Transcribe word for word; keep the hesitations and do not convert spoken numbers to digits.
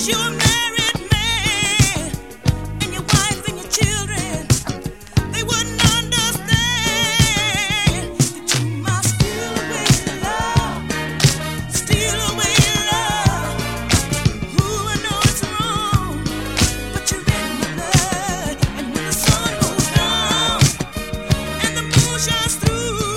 you're a married man, and your wife and your children, they wouldn't understand that you must steal away love, steal away love. Ooh, I know it's wrong, but you're in my blood. And when the sun goes down and the moon shines through,